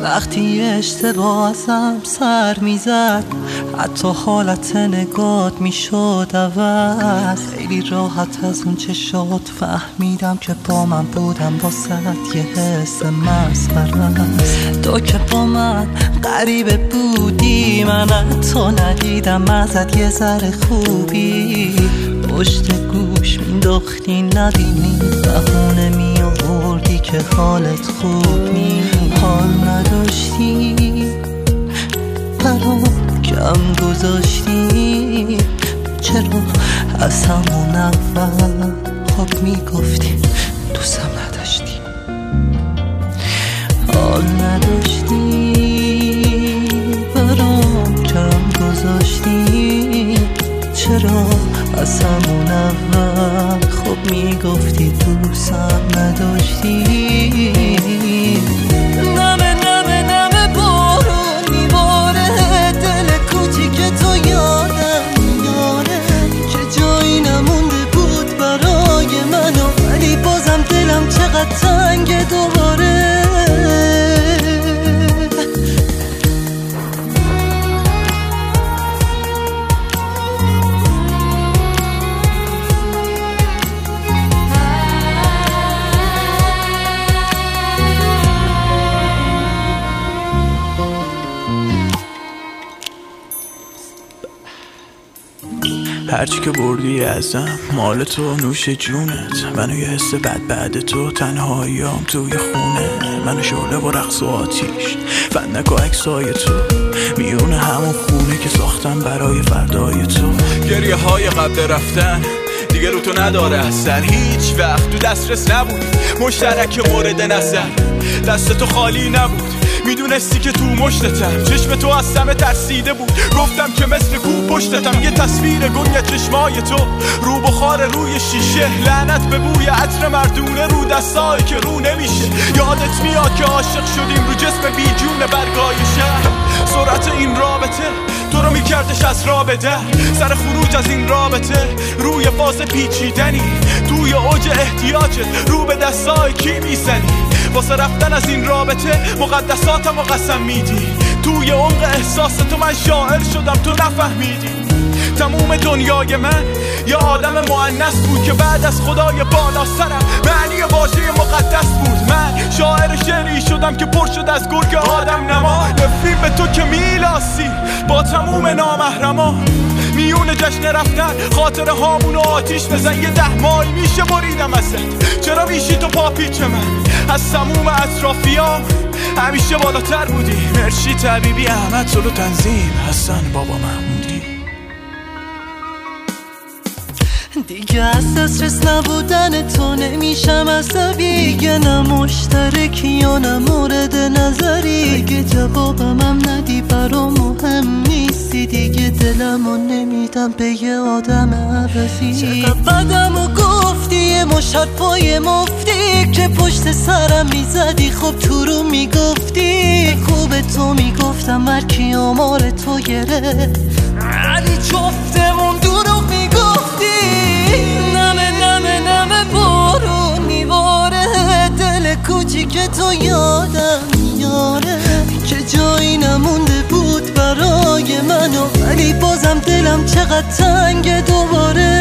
وقتی اشتباه ازم سر میزد، حتی حالت نگات میشد عوض. خیلی راحت از اون چشات فهمیدم که با من بودم واسه یه حس مسخره است. تو که با من غریبه بودی، من حتی ندیدم ازت یه ذره خوبی. پشت گوش مینداختی نبینی، بهونه میآوردی که حالت خوب نی. حال نداشتی برام کم گذاشتی، چرا از همون اول خب میگفتی دوستم نداشتی. حال نداشتی برام کم گذاشتی، چرا از همون اول خب میگفتی دوستم نداشتی. نمه نمه نمه بارون میباره، دل کوچیک تو یادم میاره که جایی نمونده بود برای منو، ولی بازم دلم چقدر تنگ دوباره. هرچی که بردی ازم مال تو، نوش جونت. منو یه حس بعد تو، تنهاییام توی خونه. منو شعله و رقص و آتیش، فندک و عکسای تو، میون همون خونه که ساختم برای فردای تو. گریه های قبل رفتن دیگه رو تو نداره اثر، هیچ وقت تو دسترس نبودی، مشترک مورد نظر. دست تو خالی نبود، میدونستی که تو مشتتم. چشم تو از سمه ترسیده بود، گفتم که مثل کو پشتتم. یه تصویر گنگ چشمای تو، رو بخار روی شیشه، لعنت به بوی عطر مردونه رو دستایی که رو نمیشه. یادت میاد که عاشق شدیم رو جسم بیجون برگای شهر. سرعت این رابطه تو رو میکردش از رابطه، سر خروج از این رابطه روی فاز پیچیدنی، توی اوج احتیاجت رو به دستای کی میزنی. واسه رفتن از این رابطه مقدساتم و قسم میدی، توی عمق احساس تو من شاعر شدم تو نفهمیدی. تموم دنیای من یه آدم مؤنث بود که بعد از خدای بالا سرم معنی واژه مقدس بود. من شاعر شعری شدم که پر شد از گرگ آدم نما. نفرین به تو که میلاسی با تموم نامحرما، میون جشن رفتن خاطره هامونو آتیش بزن. یه 10 ماهی میشه بریدم ازت، چرا میشی تو پاپیچ من؟ از تموم اطرافیام همیشه بالاتر بودی. مرشی طبیبی، احمد سلو تنظیم، حسن بابا محمودی. دیگه از دسترس نبودن تو نمیشم عصبی، نه مشترکی یا نه مورد نظری. اگه جوابم هم ندی برام مهم نیستی، دیگه دلمو نمیدم به یه آدم عوضی. چقدر بدمو گفتی یه مشرفای مفتی، که پشت سرم میزدی خب تو رو میگفتی. خوب تو میگفتم هرکی آمار تو گرفت، علی جفتمون دروغ میگفتی. نمه نمه نمه بارون میباره، دل کوچیک تو یادم میاره که جایی نمونده بود برای منو، ولی بازم دلم چقدر تنگ دوباره.